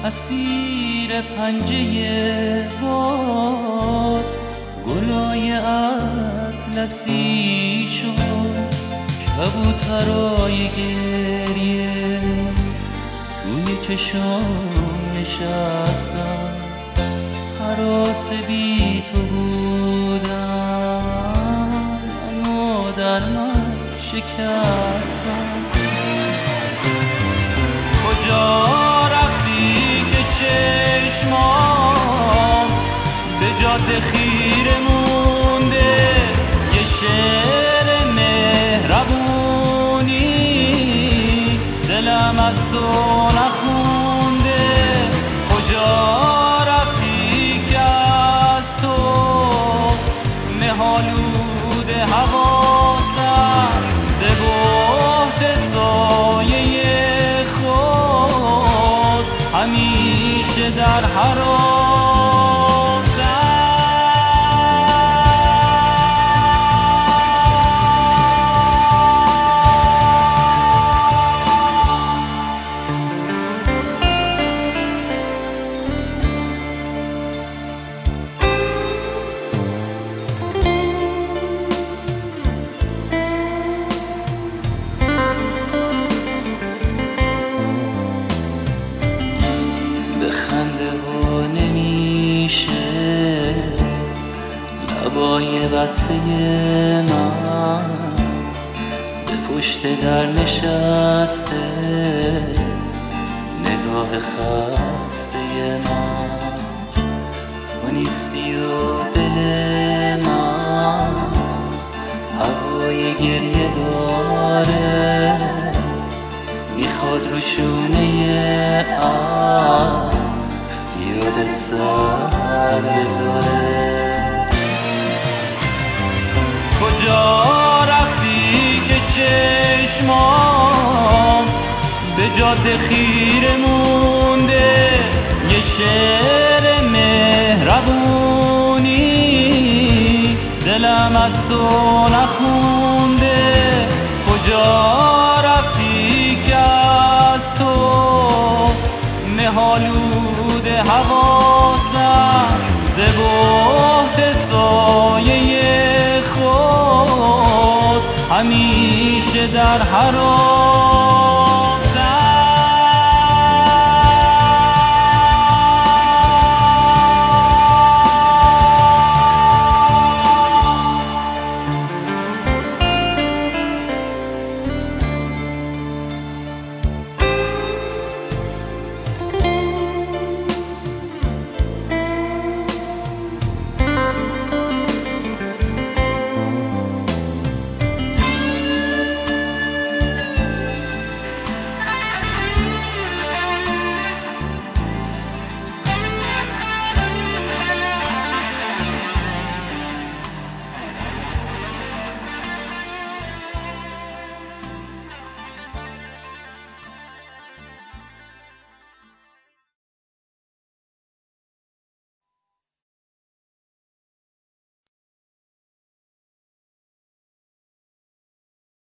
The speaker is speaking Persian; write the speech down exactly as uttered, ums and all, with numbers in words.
اسیر پنجه باد گلای اطلسی شد. کبوترای گریه روی چشام نشستم، هراس بی تو بودم، منو در من شکستم. کجا رفتی که چشمام به جاده خیره مونده؟ یه شعر مهربونی دلم از تو نخونده. کجا رفتی که از تو مه‌آلود حواسم ز بهت سایه خود همیشه در خنده و نمیشه لبای بسته من به پشت در نشسته، نگاه خسته من تو نیستی و دل من هوای گریه داره، میخواد رو شونه ابر یادت سر بذاره. کجا رفتی که چشمام به جاده خیره مونده؟ یه شعر مهربونی دلم از تو نخونده. کجا رفتی که از تو مه‌آلود حواسم ز بهت سایه خود همیشه در حراسم